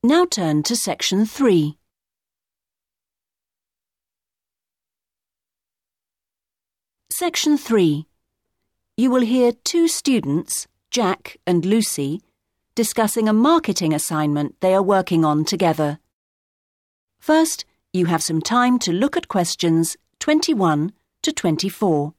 Now turn to Section 3. Section 3. You will hear two students, Jack and Lucy, discussing a marketing assignment they are working on together. First, you have some time to look at questions 21 to 24.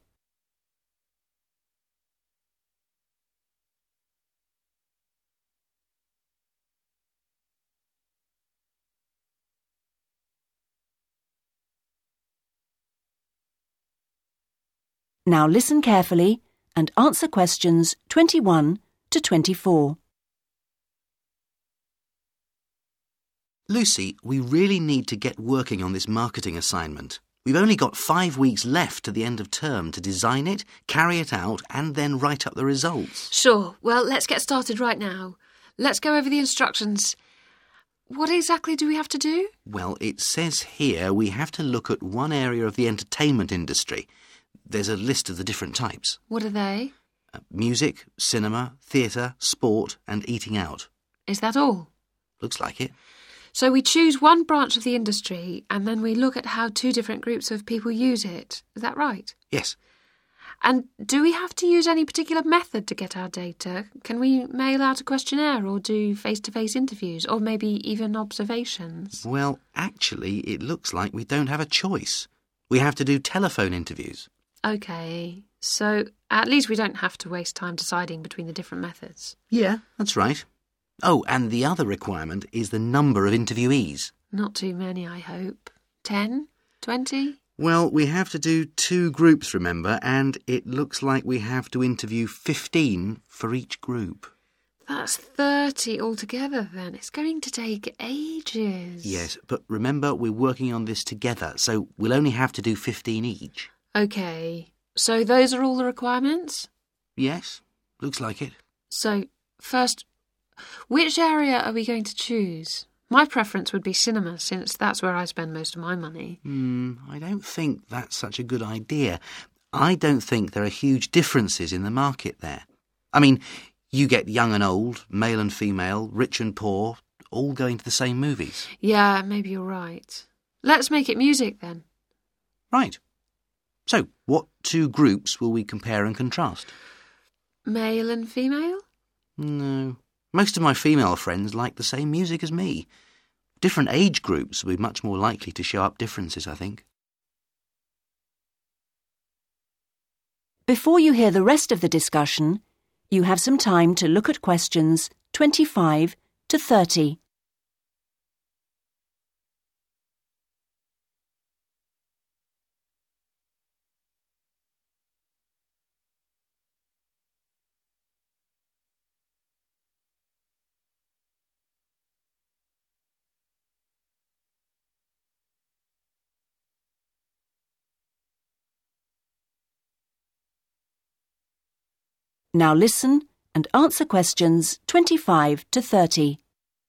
Now listen carefully and answer questions 21 to 24. Lucy, we really need to get working on this marketing assignment. We've only got 5 weeks left to the end of term to design it, carry it out, and then write up the results. Sure. Well, let's get started right now. Let's go over the instructions. What exactly do we have to do? Well, it says here we have to look at one area of the entertainment industry. There's a list of the different types. What are they? Music, cinema, theatre, sport, and eating out. Is that all? Looks like it. So we choose one branch of the industry and then we look at how two different groups of people use it. Is that right? Yes. And do we have to use any particular method to get our data? Can we mail out a questionnaire or do face-to-face interviews or maybe even observations? Well, actually, it looks like we don't have a choice. We have to do telephone interviews. OK, so at least we don't have to waste time deciding between the different methods. Yeah, that's right. Oh, and the other requirement is the number of interviewees. Not too many, I hope. 10? 20? Well, we have to do 2 groups, remember, and it looks like we have to interview 15 for each group. That's 30 altogether, then. It's going to take ages. Yes, but remember, we're working on this together, so we'll only have to do 15 each. OK, so those are all the requirements? Yes, looks like it. So, first, which area are we going to choose? My preference would be cinema, since that's where I spend most of my money. I don't think that's such a good idea. I don't think there are huge differences in the market there. I mean, you get young and old, male and female, rich and poor, all going to the same movies. Yeah, maybe you're right. Let's make it music, then. Right. So, what 2 groups will we compare and contrast? Male and female? No. Most of my female friends like the same music as me. Different age groups will be much more likely to show up differences, I think. Before you hear the rest of the discussion, you have some time to look at questions 25 to 30. Now listen and answer questions 25 to 30.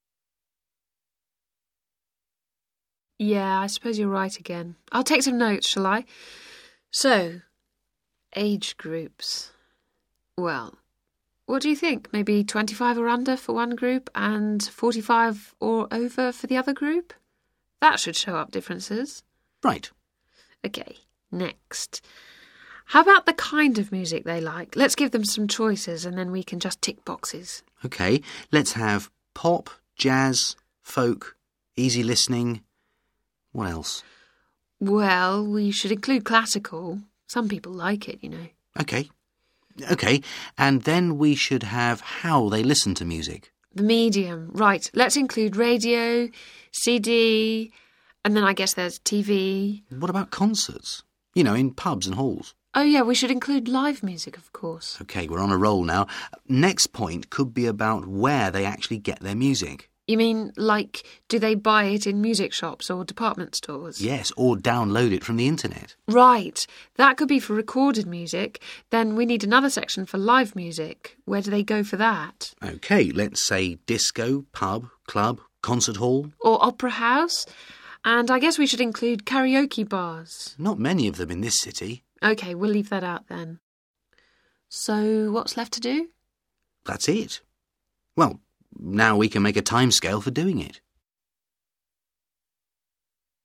Yeah, I suppose you're right again. I'll take some notes, shall I? So, age groups. Well, what do you think? Maybe 25 or under for one group and 45 or over for the other group? That should show up differences. Right. OK, next. How about the kind of music they like? Let's give them some choices and then we can just tick boxes. OK, let's have pop, jazz, folk, easy listening. What else? Well, we should include classical. Some people like it, you know. OK, and then we should have how they listen to music. The medium, right. Let's include radio, CD, and then I guess there's TV. What about concerts? You know, in pubs and halls. Oh, yeah, we should include live music, of course. OK, we're on a roll now. Next point could be about where they actually get their music. You mean, like, do they buy it in music shops or department stores? Yes, or download it from the internet. Right. That could be for recorded music. Then we need another section for live music. Where do they go for that? OK, let's say disco, pub, club, concert hall. Or opera house. And I guess we should include karaoke bars. Not many of them in this city. OK, we'll leave that out then. So what's left to do? That's it. Well, now we can make a timescale for doing it.